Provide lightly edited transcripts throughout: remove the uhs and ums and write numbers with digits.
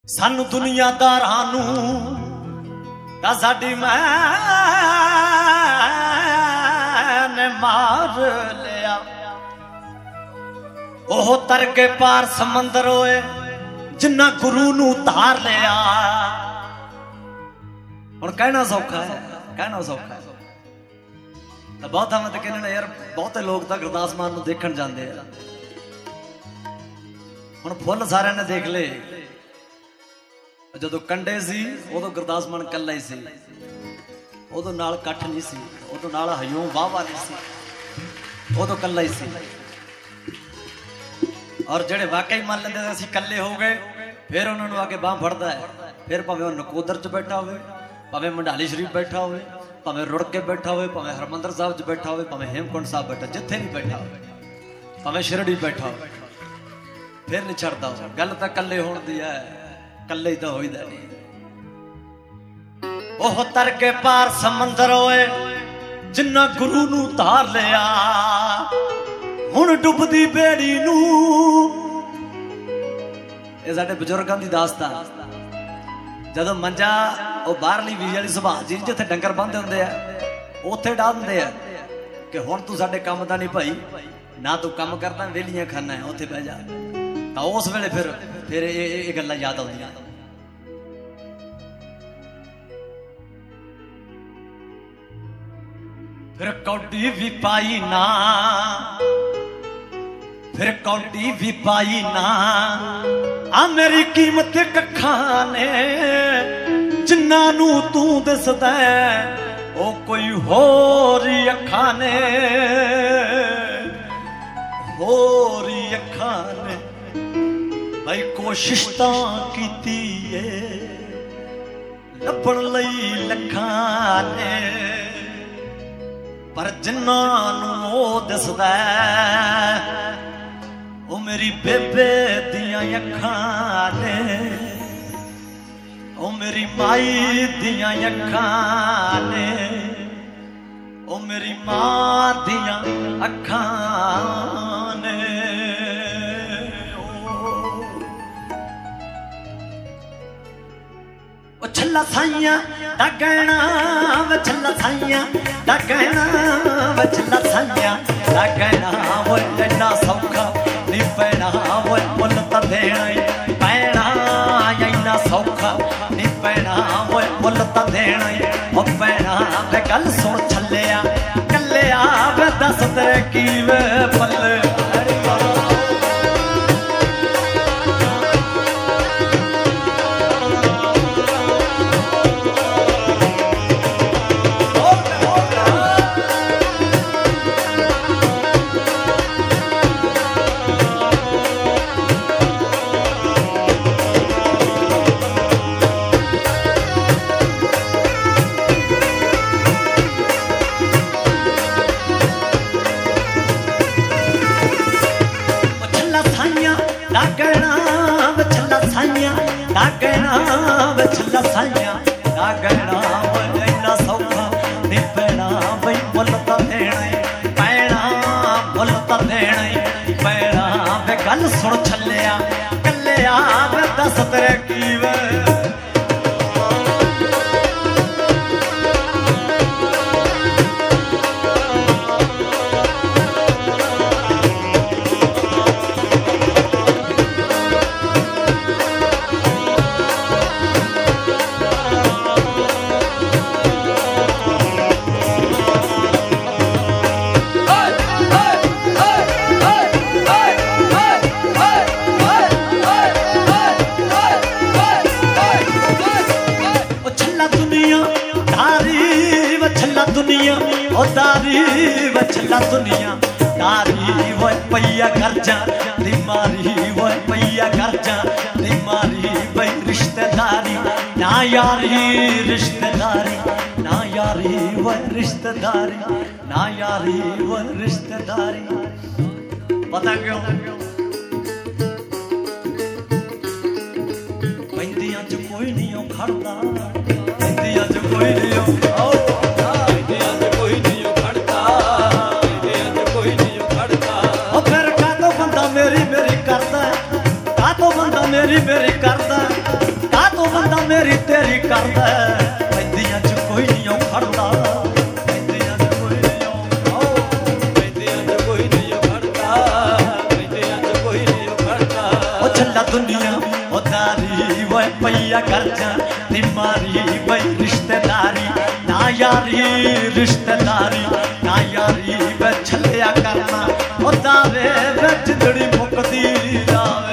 सानू दुनियादारां नू ता साडी मैं ने मार लिया। ओह तर के पार समंदर होए जिन्ना गुरु नू तार लिया। हुण कहना सौखा है, कहना सौखा है। तो बहुत हम तो कहने यार बहुते लोग तो गुरदास मान नू देखण जांदे आ। हुण फुल सारे ने देख ले। जो कंडे सी उदों गुरदास मान कल्ला ही सी, उदों नाल कट्ठ नहीं सी, उदों नाल हयूं वाह नहीं सी, उदों कल्ला ही सी। और जेड़े वाकई मान लेंदे असीं कल्ले हो गए, फिर उन्होंने आके बांह फड़दा है। फिर भावें नकोदर च बैठा होवे, भावें मंडाली शरीफ बैठा होवे, भावें रुड़ के बैठा होवे, भावें हरमंदर साहब च बैठा होवे, भावें हेमकुंड साहब बैठा, जिथे भी बैठा होवे, भावें शिरडी बैठा होवे, फिर नहीं छड़दा। गल तां कल्ले होण दी है, कल्ले ही तो होईदा नहीं। ओह तर के पार समंदर होए जिन्ना गुरु नू तार लिया। हुण डुबदी बेड़ी नू, ये साडे बजुर्गां दी दास्तान। जदों मंजा वो बाहरली वीज वाली सुभाष जी जिथे डंगर बंधे हुंदे आ उत्थे डाह दिंदे आ कि हुण तू साडे काम दा नहीं भाई, ना तू काम करदा वेलियां खाना है, उत्थे बह जा। तो उस वेले फिर ये गल्लां याद आउंदियां। फिर कौडी भी पाई ना, फिर कौडी भी पाई ना, आ मेरी कीमत कखां ने जिन्ना नू तू दसदा ओ कोई होर अखां ने, होर अखां ने। भाई कोशिश तां कीती है लभण लई लखां ने, पर जिन्ना नू ओ दसदा ओ मेरी बेबे दियां अखां ने, ओ मेरी माई दियां अखां ने, ओ मेरी मां दियां अखां ने। ओ छल्ला साइयां दा गहना वे छल्ला साइयां दा गहना वे छल्ला साइयां दा गहना वो इन्ना सौखा नहीं पैना, वो मुल तां देना ही पैना, इन्ना सौखा नहीं पैना, वो मुल तां देना ही पैना। वे गल सुन छल्लिया कल्लिया वे दस तेरे की वे पल्ले। छल्ला साइयां दा गहना वो इन्ना सौखा नहीं पैना, बई मुल तां देना ही पैना, मुल तां देना ही पैना। वे गल सुन छल्लिया कल्लिया वे दस तेरे की वे। दुनिया ओ दारी व छल्ला दुनिया दारी वो पैया खर्चा नी मारी, वो पैया खर्चा नी मारी। भाई रिश्तेदारी ना यारी, रिश्तेदारी ना यारी, वो रिश्तेदारी ना यारी, वो रिश्तेदारी। पता क्यों पैंदियां च कोई नहीं खड़दा, पैंदियां च कोई नहीं मेरी करता बंदा मेरी तेरी करदा पैंदियां च कोई नहीं ओ खड़दा पैंदियां च कोई नहीं ओ पैंदियां च कोई नहीं ओ खड़दा पैंदियां च कोई नहीं ओ खड़दा ओ छल्ला दुनिया ओ दारी वो पैया खर्चा नी मारी वही रिश्तेदारी ना यारी रिश्तेदारी ना यारी वे छलिया करना ओ दावे वे जिंदड़ी मुकदी जावे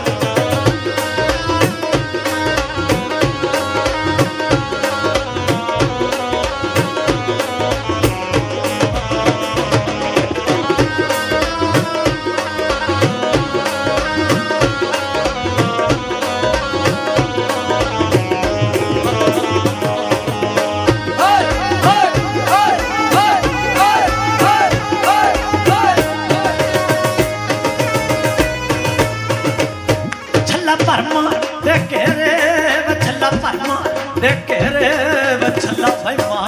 भरमा देखे रे वछला भरमा देखे रे वछला फैमा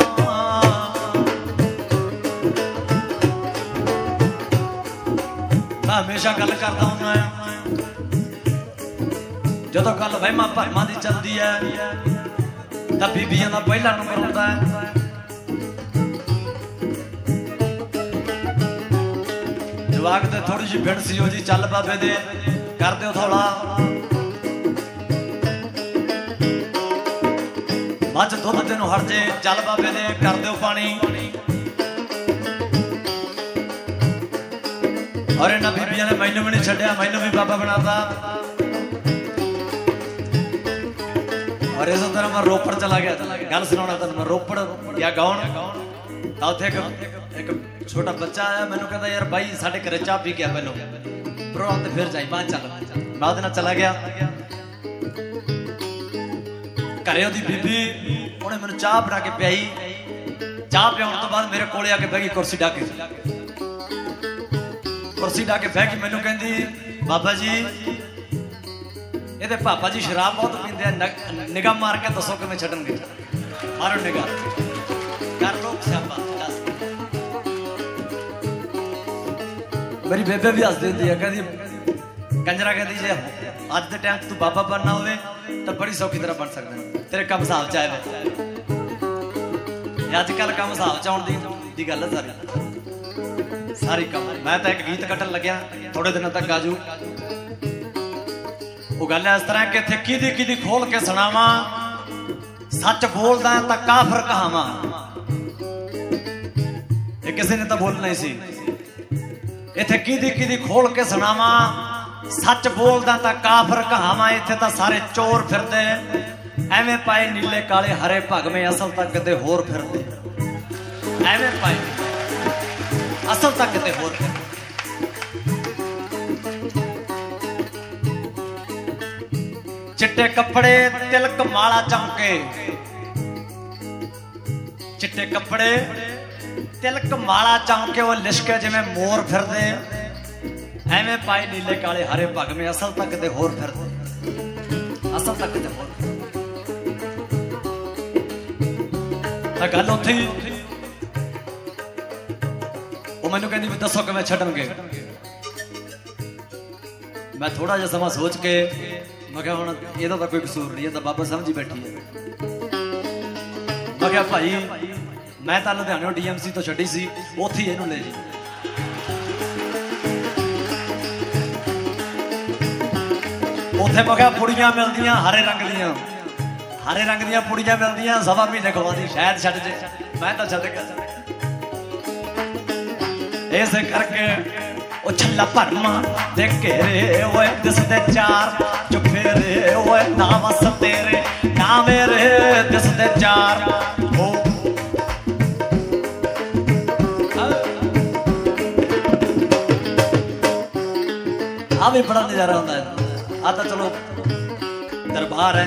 मैं हमेशा गल करता हूं जदों गल वहमा भरमा दी चलती है तां बीबियां दा पहला नंबर होंदा है जवाक ते थोड़ी जी भिड़ सी हो जी चल बाबे दे कर दिओ थोड़ा मच दुध तेन हट जे चल बाबे दे कर दो पानी और इन्होंने बीबिया ने मैनू भी नहीं छड्या मैनू भी बाबा बनाता और इस तरह मैं रोपड़ चला गया गल सुना तेन मैं रोपड़ या गाउन उत्थे एक छोटा बच्चा आया मैनू कहता यार भाई साढ़े घरे चाह पी गया पहलो प्रोग्राम तो फिर जाई बाहर चल मैं उहदे नाल चला गया घरे ओदी बीबी उन्हें मैंने चाह बना के पियाई चाह पियाउण तो बाद मेरे कोले आके बह गई कुर्सी ढा के बह गई मैनू कहंदी बाबा जी ये पापा जी शराब बहुत पींदे हैं निगाह मार के दसो कि मैं छड्डणगे मारो निगाह कर लो स्यापा मेरी बेबे भी हस देती है कहती कंजरा कहती जे अज के टाइम तू बाबा बनना होवे तो बड़ी सौखी तरह बन सकता तेरे कम हिसाब च आए अजकल कम हिसाब च आउण दी गल है सारी कम मैं तो एक गीत कट्टन लग्या थोड़े दिनों तक आजू वो गल इस तरह कि इत्थे किदी किदी खोल के सुनावा सच बोलदा तो काफर कहावा ये किसी ने तो बोलना ही सी इत्थे किदी किदी खोल के सुनावा सच बोलदा तो काफर कहावा इत्थे तो सारे चोर फिरदे एवें पाए नीले काले हरे भगवे असल तक किते होर फिरदे एवें पाए असल तक किते होर चिट्टे कपड़े तिलक माला चमके चिट्टे कपड़े तिलक माला चमके वो लिशके जिवें मोर फिरदे एवें पाए नीले काले हरे भगवे असल तक किते होर फिरदे असल तक किते होर गल उत्थे वो मैनू कहती भी दसो कि मैं छड्डणगे मैं थोड़ा जिहा समा सोच के मैं क्या हुण इहदा तां कोई कसूर नहीं है बाबा समझी बैठी है मैं क्या भाई मैं तां लुधियाणे DMC तो छड्डी सी उत्थे इहनूं ले जी उत्थे मैं क्या पुड़ियां मिलदियां हरे रंग दियां पुड़ियां मिलदियां सवा महीने खवादी शायद छड्ड जे मैं तो छड्ड गया इस करके ओ छल्ला भरमा दे घेरे ओए दिसदे चार चुफेरे ओए ना वस तेरे ना मेरे दिसदे चार हो आ भी बड़ा नजारा होता है आ तो चलो दरबार है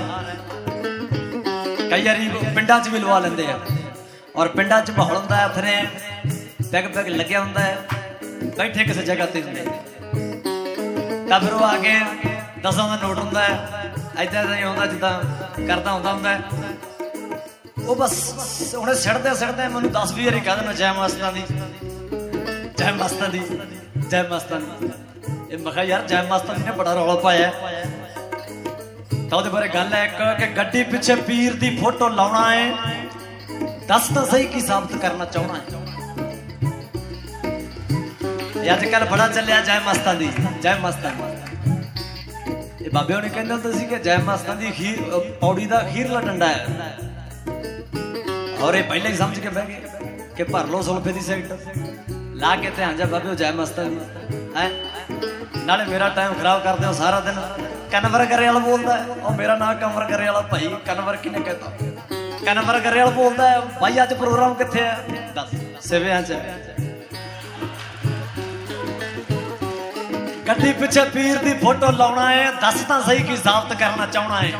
कई बारी पिंडा च भी लवा लेंदे और पिंडा च माहौल होंदा है उत्थे पैग पैग लग्या होंदा है बैठे किसी जगह ते होंदे तां फिर वो आके 10 दा नोट होंदा है ऐदा नहीं होंदा जिद्दां करदा होंदा है वो बस उन्हें सड़दे मैनूं 10-20 वारी कह देना जय मास्तां दी जय मास्तां दी जय मास्तां दी ये मैं कहा यार जय मास्तां दी ने बड़ा रौला पाया ਤਾਂ ਉਹਦੇ ਬਾਰੇ ਗੱਲ ਹੈ ਇੱਕ ਕਿ ਗੱਡੀ ਪਿੱਛੇ ਪੀਰ ਦੀ ਫੋਟੋ ਲਾਉਣਾ ਹੈ, ਦੱਸ ਤਾਂ ਸਹੀ ਕੀ ਸਾਬਤ ਕਰਨਾ ਚਾਹਣਾ ਹੈ। ਇਹ ਅੱਜ ਕੱਲ ਬੜਾ ਚੱਲਿਆ ਜੈ ਮਸਤਾਂ ਦੀ, ਜੈ ਮਸਤਾਂ ਦੀ। ਇਹ ਬਾਬੇ ਉਹਨੇ ਕਹਿੰਦੇ ਹੁੰਦੇ ਸੀ ਕਿ ਜੈ ਮਸਤਾਂ ਦੀ ਖੀਰ ਪੌੜੀ ਦਾ ਖੀਰਲਾ ਡੰਡਾ ਹੈ, ਔਰ ਇਹ ਪਹਿਲਾਂ ਹੀ ਸਮਝ ਕੇ ਬਹਿ ਗਏ ਕਿ ਭਰ ਲੋ ਸੁਲਫੇ ਦੀ ਸਿਗਰਟ ਲਾ ਕੇ ਧਿਆਨ ਜਾ ਬਾਬੇ ਜੈ ਮਸਤਾਂ ਦੀ ਹੈ। ਨਾਲੇ ਮੇਰਾ ਟਾਈਮ ਖਰਾਬ ਕਰਦੇ ਹੋ ਸਾਰਾ ਦਿਨ। ਕਨਵਰ ਕਰੇ ਵਾਲਾ ਬੋਲਦਾ ਹੈ, ਉਹ ਮੇਰਾ ਨਾਂ ਕਨਵਰ ਕਰੇ ਵਾਲਾ। ਭਾਈ ਕਨਵਰ ਕਿਹਨੇ ਕਹਿਤਾ? ਕਨਵਰ ਕਰੇ ਵਾਲਾ ਬੋਲਦਾ ਹੈ। ਭਾਈ ਅੱਜ ਪ੍ਰੋਗਰਾਮ ਕਿੱਥੇ ਹੈ? ਦੱਸ। ਸਿਵਿਆਂ ਚ। ਗੱਡੀ ਪਿੱਛੇ ਪੀਰ ਦੀ ਫੋਟੋ ਲਾਉਣਾ ਹੈ, ਦੱਸ ਤਾਂ ਸਹੀ ਕੀ ਸਾਬਤ ਕਰਨਾ ਚਾਹਣਾ ਹੈ।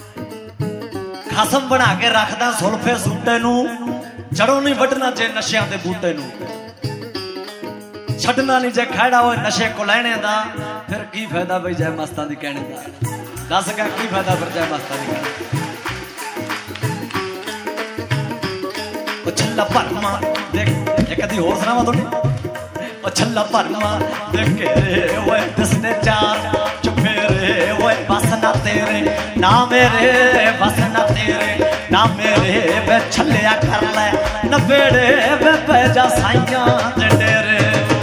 ਖਸਮ ਬਣਾ ਕੇ ਰੱਖਦਾ ਸੁਲਫੇ ਸੂਟੇ ਨੂੰ, ਜੜੋਂ ਨਹੀਂ ਵੱਢਣਾ ਜੇ ਨਸ਼ਿਆਂ ਦੇ ਬੂਟੇ ਨੂੰ। ਛੱਡਣਾ ਨਹੀਂ ਜੇ ਖੜਾ ਹੋਏ ਨਸ਼ੇ ਕੋ ਲੈਣੇ ਦਾ, ਫਿਰ ਕੀ ਫਾਇਦਾ ਬਈ ਜੈ ਮਸਤਾਂ ਦੀ ਕਹਿਣੇ ਦਾ। ਦੱਸ ਕਾ ਕੀ ਫਾਇਦਾ ਫਿਰ ਜੈ ਮਸਤਾਂ ਦੀ ਕਹਿਣੇ। ਉਹ ਛੱਲਾ ਭਰਮਾ ਦੇਖ, ਇੱਕ ਅੱਧੀ ਹੋਰ ਸੁਣਾਵਾਂ ਤੁਹਾਡੀ। ਉਹ ਛੱਲਾ ਭਰਮਾ ਦੇਖੇ ਓਏ ਦਿਸਦੇ ਚਾਰ ਚੁਫੇਰੇ, ਓਏ ਬਸ ਨਾ ਤੇਰੇ ਨਾ ਮੇਰੇ, ਬਸ ਨਾ ਤੇਰੇ ਨਾ ਮੇਰੇ ਵੇ ਛੱਲਿਆ ਕਰ ਲੈ ਨਵੇੜੇ ਵੇ ਪੈ ਜਾ ਸਾਈਆਂ ਦੇ ਡੇਰੇ।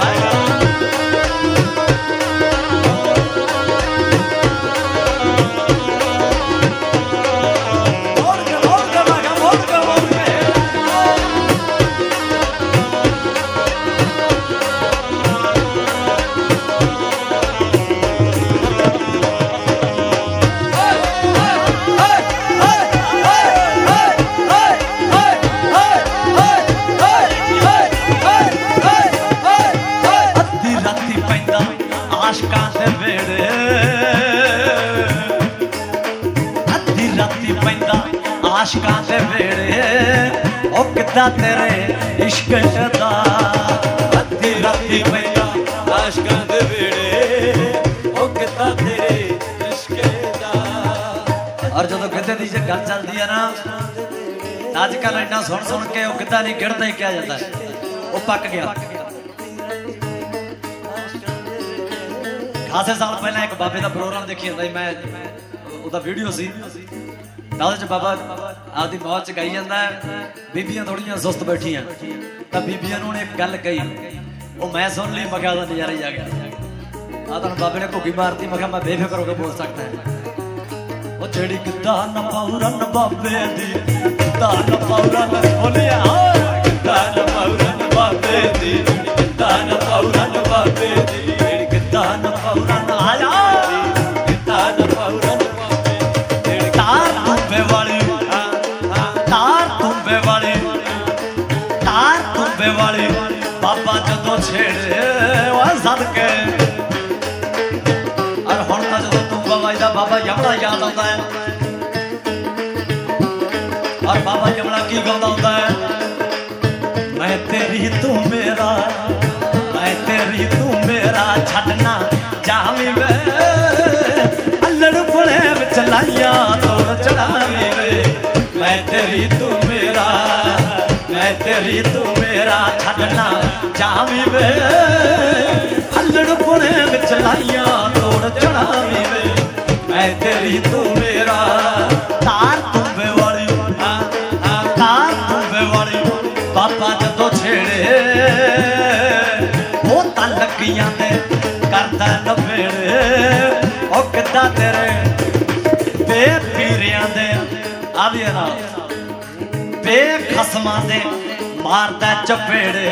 ਆਸ਼ਕਾਂ ਦੇ ਵੇੜੇ ਉਹ ਕਿੱਦਾਂ ਤੇਰੇ ਇਸ਼ਕ ਦਾ, ਅੱਧੀ ਰਾਤੀ ਪੈਂਦਾ ਆਸ਼ਕਾਂ ਦੇ ਵੇੜੇ ਉਹ ਕਿੱਦਾਂ ਤੇਰੇ ਇਸ਼ਕ ਦਾ। ਔਰ ਜਦੋਂ ਗਿੱਧੇ ਦੀ ਜੇ ਗੱਲ ਚੱਲਦੀ ਹੈ ਨਾ, ਅੱਜ ਕੱਲ ਇੰਨਾ ਸੁਣ ਸੁਣ ਕੇ ਉਹ ਗਿੱਧਾ ਨਹੀਂ ਗਿੜਦਾ ਹੀ ਕਿਹਾ ਜਾਂਦਾ, ਉਹ ਪੱਕ ਗਿਆ। ਖਾਸੇ ਸਾਲ ਪਹਿਲਾਂ ਇੱਕ ਬਾਬੇ ਦਾ ਪ੍ਰੋਗਰਾਮ ਦੇਖੀ ਜਾਂਦਾ ਸੀ ਮੈਂ, ਉਹਦਾ ਵੀਡੀਓ ਸੀ। ਉਹਦੇ ਚ ਬਾਬਾ ਆਪਦੀ ਮੌਤ ਚ ਗਾਈ ਜਾਂਦਾ ਹੈ, ਬੀਬੀਆਂ ਥੋੜੀਆਂ ਸੁਸਤ ਬੈਠੀਆਂ, ਤਾਂ ਬੀਬੀਆਂ ਨੂੰ ਉਹਨੇ ਇੱਕ ਗੱਲ ਕਹੀ, ਉਹ ਮੈਂ ਸੁਣ ਲਈ। ਮੈਂ ਕਿਹਾ ਉਹਦਾ ਨਜ਼ਾਰਾ ਹੀ ਆ ਗਿਆ। ਆ ਤੁਹਾਨੂੰ ਬਾਬੇ ਨੇ ਘੁੱਗੀ ਮਾਰਤੀ। ਮੈਂ ਕਿਹਾ ਮੈਂ ਬੇਫਿਕਰ ਹੋ ਕੇ ਬੋਲ ਸਕਦਾ ਹੈ। ਉਹ ਜਿਹੜੀ ਕਿੱਦਾਂ ਨਾ ਪਾਉਰਨ ਬਾਬੇ ਦੀ, ਕਿੱਦਾਂ ਨਾ ਪਾਉਰਨ ਬੋਲਿਆ, ਕਿੱਦਾਂ ਨਾ ਪਾਉਰਨ ਬਾਬੇ ਦੀ, ਕਿੱਦਾਂ ਨਾ ਪਾਉਰਨ ਬਾਬੇ ਦੀ, ਕਿੱਦਾਂ ਨਾ ਪਾਉਰਨ ਆਇਆ, ਕਿੱਦਾਂ ਨਾ ਪਾਉਰਨ ਤਾਰ ਤੁੰਬੇ ਵਾਲੀ, ਤਾਰ ਤੁੰਬੇ ਵਾਲੀ, ਤਾਰ ਤੁੰਬੇ ਵਾਲੀ ਬਾਬਾ ਜਦੋਂ ਛੇੜੇ ਉਹ ਸਦਕੇ। ਔਰ ਹੁਣ ਤਾਂ ਜਦੋਂ ਤੁੰਬਾ ਵੱਜਦਾ ਬਾਬਾ ਯਮਲਾ ਯਾਦ ਆਉਂਦਾ ਹੈ। ਔਰ ਬਾਬਾ ਯਮਲਾ ਕੀ ਗਾਉਂਦਾ ਹੁੰਦਾ ਹੈ? ਮੈਂ ਤੇਰੀ ਤੂੰ ਮੇਰਾ, ਮੈਂ ਤੇਰੀ ਤੂੰ ਮੇਰਾ, ਛੱਡਣਾ ਜਾਵੀਂ ਵੇ ਅਲੜ ਫੁਲੇ ਵਿੱਚ ਲਾਈਆਂ ਤੋੜ ਚੜਾਵੀਂ ਵੇ। ਮੈਂ ਤੇਰੀ ਤੂੰ ਮੇਰਾ, ਮੈਂ ਤੇਰੀ ਤੂੰ ਮੇਰਾ, ਛੱਡਣਾ ਜਾਵੀਂ ਵੇ ਅਲੜ ਫੁਲੇ ਵਿੱਚ ਲਾਈਆਂ ਤੋੜ ਚੜਾਵੀਂ ਵੇ। ਮੈਂ ਤੇਰੀ ਤੂੰ ਮੇਰਾ, ਤਾਰ ਤੁੰਬੇ ਵਾਲੀ, ਤਾਰ ਤੁੰਬੇ ਵਾਲੀ ਬਾਬਾ ਜਦੋਂ ਛੇੜੇ ਉਹ ਤਾਂ ਲੱਗੀਆਂ ਤੇ ਕਰਦਾ ਨਵੇੜੇ। ਉਹ ਕਿੱਦਾਂ ਤੇਰੇ ਬੇਪੀਰਿਆਂ ਦੇ ਆਵੀਏ ਨਾਲ ਬੇਖਸਮਾਂ ਦੇ ਮਾਰਦਾ ਚਪੇੜੇ,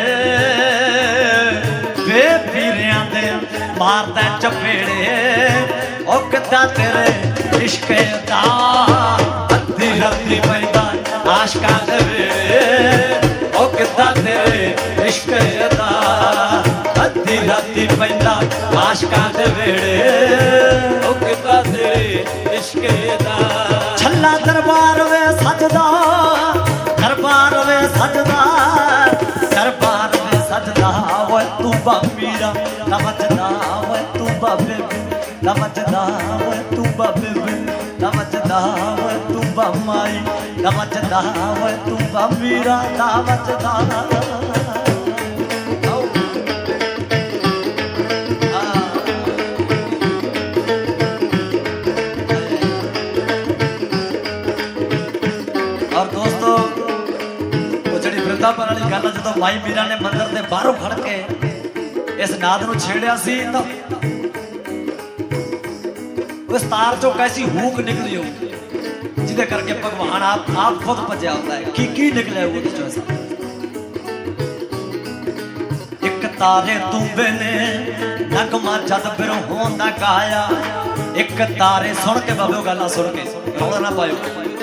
ਬੇਪੀਰਿਆਂ ਦੇ ਮਾਰਦਾ ਚਪੇੜੇ। ਉਹ ਕਿੱਦਾਂ ਤੇਰੇ ਇਸ਼ਕ ਦਾ, ਅੱਧੀ ਰਾਤੀ ਪੈਂਦਾ ਆਸ਼ਕਾਂ ਦੇ ਵੇੜੇ। ਉਹ ਕਿੱਦਾਂ ਤੇਰੇ ਇਸ਼ਕ ਦਾ, ਅੱਧੀ ਰਾਤੀ ਪੈਂਦਾ ਆਸ਼ਕਾਂ ਦੇ ਵੇੜੇ। ਉਹ ਕਿੱਦਾਂ ਤੇਰੇ ਇਸ਼ਕ ਦਾ। ਛੱਲਾ ਦਰਬਾਰ ਵੇ ਸਜਦਾ, ਦਰਬਾਰ ਵੇ ਸਜਦਾ, ਦਰਬਾਰ ਵੇ ਸਜਦਾ। ਓਏ ਤੂੰ ਬਾਬੀਰਾ ਨਵਜਦਾ, ਓਏ ਤੂੰ ਬਾਬੇ ਨਵਜਦਾ, ਓਏ ਤੂੰ ਬਾਬੇ ਨਵਜਦਾ, ਓਏ ਤੂੰ ਬਾਮਾਈ ਨਵਜਦਾ, ਓਏ ਤੂੰ ਬਾਬੀਰਾ ਨਵਜਦਾ। भाई मीरा ने मंदिर के बाहरों खड़ के इस नाद नूं छेड़िया सी तां उस तार चों कैसी हूक निकली हो जिहदे करके भगवान आप खुद भज्या होता है की निकलिया वो चो ऐसा। एक तारे तूबे ने नगमा जद बिरहों दा गाया, एक तारे सुन के बाबो गल्लां सुन के रौला ना पायो।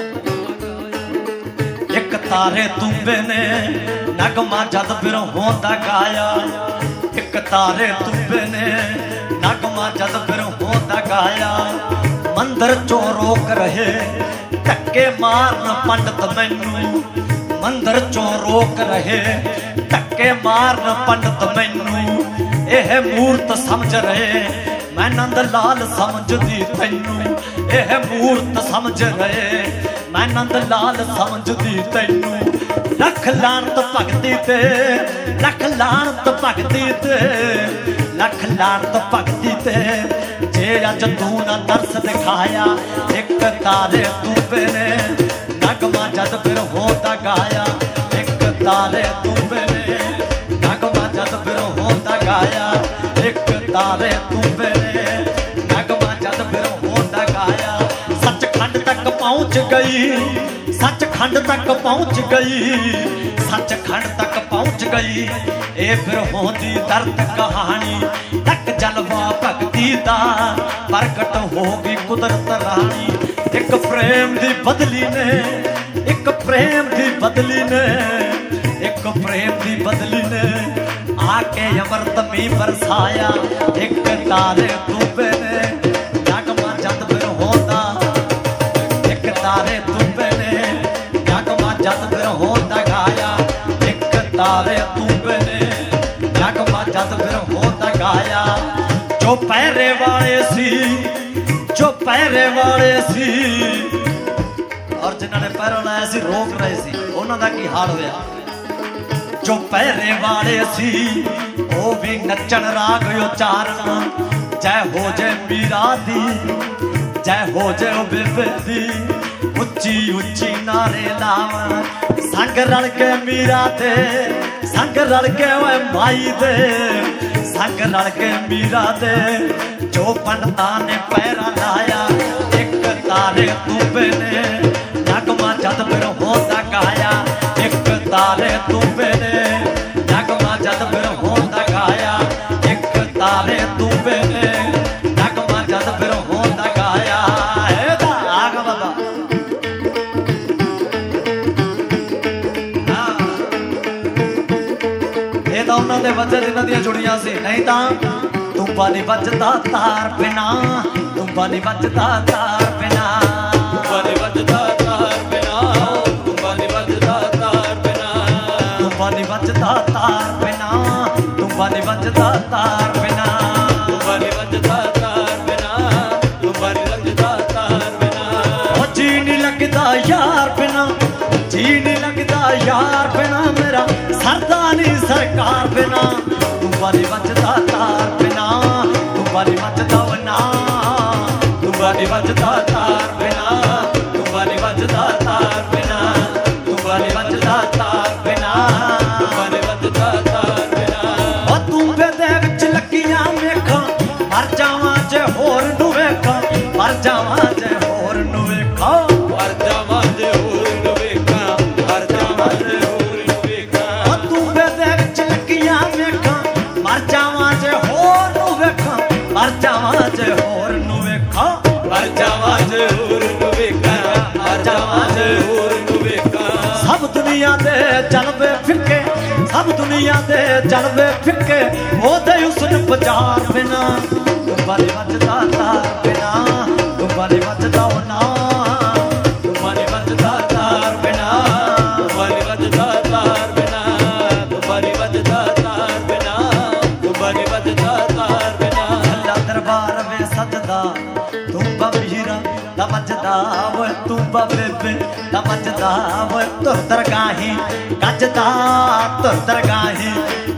एक तारे तूबे ने नगमा जद बिरहों दा गाया, एक तारे तूबे ने नगमा जद बिरहों दा गाया। मंदिर चो रोक रहे धक्के मारन पंडित मैनू, मंदिर चो रोक रहे धक्के मारन पंडित मैनू। यह मूर्त समझ रहे मैं नंद लाल समझदी तैनू, यह मूर्त समझ रहे मैं नंद लाल समझदी तैनू। लख लानत भगती ते, लख लानत भगती ते, लख लानत भगती ते, जे अज तू ना दर्श दिखाया। एक तारे तूबे ने नगमा जद बिरहों दा गाया, एक तारे तूबे ने नगमा जद बिरहों दा गाया, एक तारे तूबे ने नगमा जद बिरहों दा गाया। सचखंड तक पहुंच गई, सचखंड तक पहुंच गई, सचखंड तक पहुंच गई। ए बिरहों दी दर्द कहानी तक जलवा भगती दा प्रगट होगी कुदरत रानी। एक प्रेम दी बदली ने, एक प्रेम दी बदली ने, एक प्रेम दी बदली ने आके अमृत मी बरसाया। एक तारे तूबे ने नगमा जद बिरहों दा, एक तारे तूबे ने नगमा जद बिरहों दा गाया, एक तारे तूबे ने नगमा जद बिरहों दा गाया। जो पैरे वाले सी, जो पैरे वाले सी और जिन्होंने पैरों लाया सी रोक रहे सी, उन्हों दा की हाल होया। जो पैरे वाले सी वो भी नचन राग उचारन, जय हो जय मीरा दी, जय हो जय बेबे दी, उच्ची उच्ची नारे लावन। संग रल के मीरा दे, संग रल के ओए माई दे, संग रल के मीरा दे, जो पंडता ने पैरा लाया। एक तारे तूबे ने नगमा जद बिरहों दा गाया, एक तारे तूबे ने नगमा जद बिरहों दा गाया, एक तारे तूबे ने नगमा जद बिरहों दा गाया। आग बाबा ये तो उन्होंने वजह जिन्हों दी जुड़ियां सी, नहीं तो तुंबा नहीं बजदा तार बिना, तुंबा नहीं बजदा तार बिना, तुंबा नहीं बजदा तार बिना, तुंबा नहीं बजदा तार बिना, तुंबा नहीं बजदा तार बिना, तुंबा नहीं बजदा तार बिना, तुंबा नहीं बजदा तार बिना, तुंबा नहीं बजदा तार बिना। ओ जी नहीं लगदा यार बिना, जी नहीं लगदा यार बिना, मेरा सरदा नहीं सरकार बिना। तुंबा नहीं बजदा तार बिना, तुंबा नहीं बजदा वना, तुंबा नहीं बजदा तार बिना, तुंबा नहीं बजदा तार बिना, तुंबा नहीं बजदा तार बिना, तुंबा नहीं बजदा तार बिना। ओ तूंबे दे विच लगियां वेखां, मर जावां जे होर नूं वेखां, मर जावां जे होर नूं वेखां, मर जावां जे होर नूं वेखां, मर जावां जे होर नूं वेखां। ओ तूंबे दे विच लगियां वेखां, मर जावां जे होर नूं वेखां, मर जावां जे होर नूं वेखां, मर जावां जे होर नूं वेखां, मर जावां जे होर नूं वेखां। सब दुनिया दे चलवे फिक्के, सब दुनिया दे चलवे फिक्के, ओदे हुस्न बाजार बिना। तुंबा नहीं बजदा तार बिना, तुंबा नहीं बजदा ना, तुंबा नहीं बजदा तार बिना, तुंबा नहीं बजदा तार बिना, तुंबा नहीं बजदा तार बिना, तुंबा नहीं बजदा तार बिना। अल्लाह दरबार में सजदा तुंबा मीरा दा बजदा वो, तुंबा बेबे दा बजदा वो, तुर दरगाही गजदा तुर दरगाही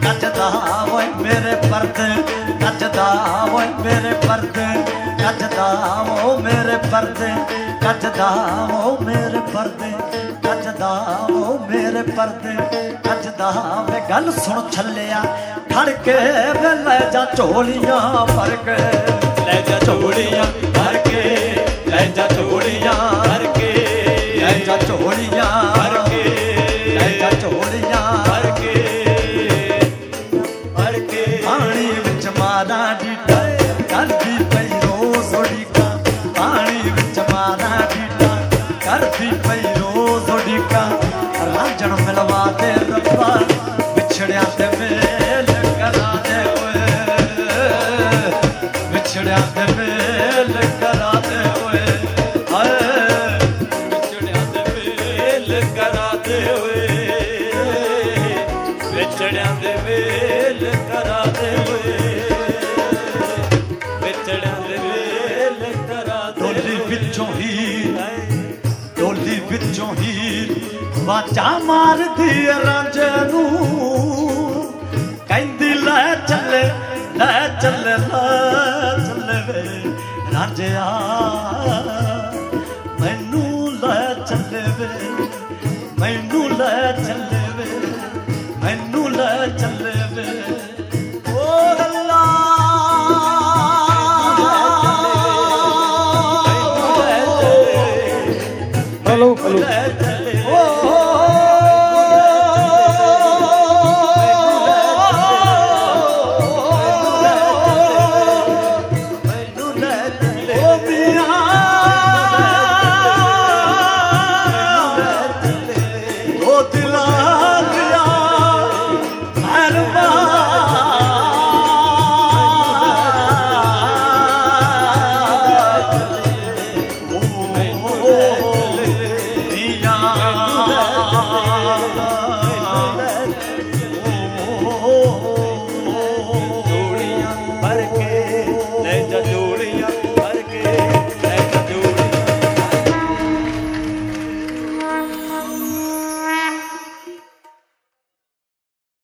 ਕੱਜਦਾ ਓਏ ਮੇਰੇ ਪਰਦੇ ਕੱਜਦਾ ਓਏ ਮੇਰੇ ਪਰਦੇ ਕੱਜਦਾ ਓ ਮੇਰੇ ਪਰਦੇ ਕੱਜਦਾ ਓ ਮੇਰੇ ਪਰਦੇ ਕੱਜਦਾ ਓ ਮੇਰੇ ਪਰਦੇ ਕੱਜਦਾ ਵੇ ਗੱਲ ਸੁਣ ਛੱਲਿਆ ਖੜ ਕੇ ਵੇ ਲੈ ਜਾ ਝੋਲੀਆਂ ਭਰ ਕੇ ਲੈ ਜਾ ਝੋਲੀਆਂ ਭਰ ਕੇ ਲੈ ਜਾ ਝੋਲੀਆਂ ਭਰ ਕੇ ਲੈ ਜਾ ਝੋਲੀਆਂ ਭਰ ਕੇ ਲੈ ਜਾ ਝੋਲੀਆਂ ਭਰ ਕੇ ਭਰ ਕੇ ਪਾਣੀ ਵਿੱਚ ਮਾਦਾ ਡੀਟਾ ਕਰਦੀ ਪਈ ਰੋਜ਼ ਉਡੀਕਾਂ ਪਾਣੀ ਵਿੱਚ ਮਾਦਾ ਡੀਟਾ ਕਰਦੀ ਪਈ ਰੋਜ਼ ਉਡੀਕਾਂ ਰਾਂਝਣ ਮਿਲਵਾ ਦੇ ਰੱਬਾ ਵਿਛੜਿਆਂ ਤੇ ਮੇਲ ਕਰਾ ਦੇ ਓਏ ਵਿਛੜਿਆਂ ਤੇ ਮੇਲ ਕਰਾ ਦੇ ਓਏ ਹਾਏ ਵਿਛੜਿਆਂ ਤੇ ਮੇਲ ਕਰਾ ਦੇ ਓਏ ਵਿਛੜਿਆਂ ਦੇ ਮੇਲ ਕਰਾ ਦੇ ਓਏ ਵਿਛੜਿਆਂ ਦੇ ਮੇਲ ਕਰਾ ਦੇ ਡੋਲੀ ਵਿੱਚੋਂ ਹੀ ਡੋਲੀ ਵਿੱਚੋਂ ਹੀ ਵਾਜਾ ਮਾਰਦੀ ਰਾਂਝੇ ਨੂੰ ਕਹਿੰਦੀ ਲੈ ਚੱਲੇ ਲੈ ਚੱਲੇ ਲੈ ਚੱਲੇ ਵੇ ਰਾਂਝਿਆ ਮੈਨੂੰ ਲੈ ਚੱਲੇ ਵੇ ਮੈਨੂੰ ਲੈ ਚੱਲੇ ਵੇ ਮੈਨੂੰ ਲੈ ਚੱਲੇ ਵੇ ਓ ਗੱਲਾਂ ਹਲੋ ਹਲੋ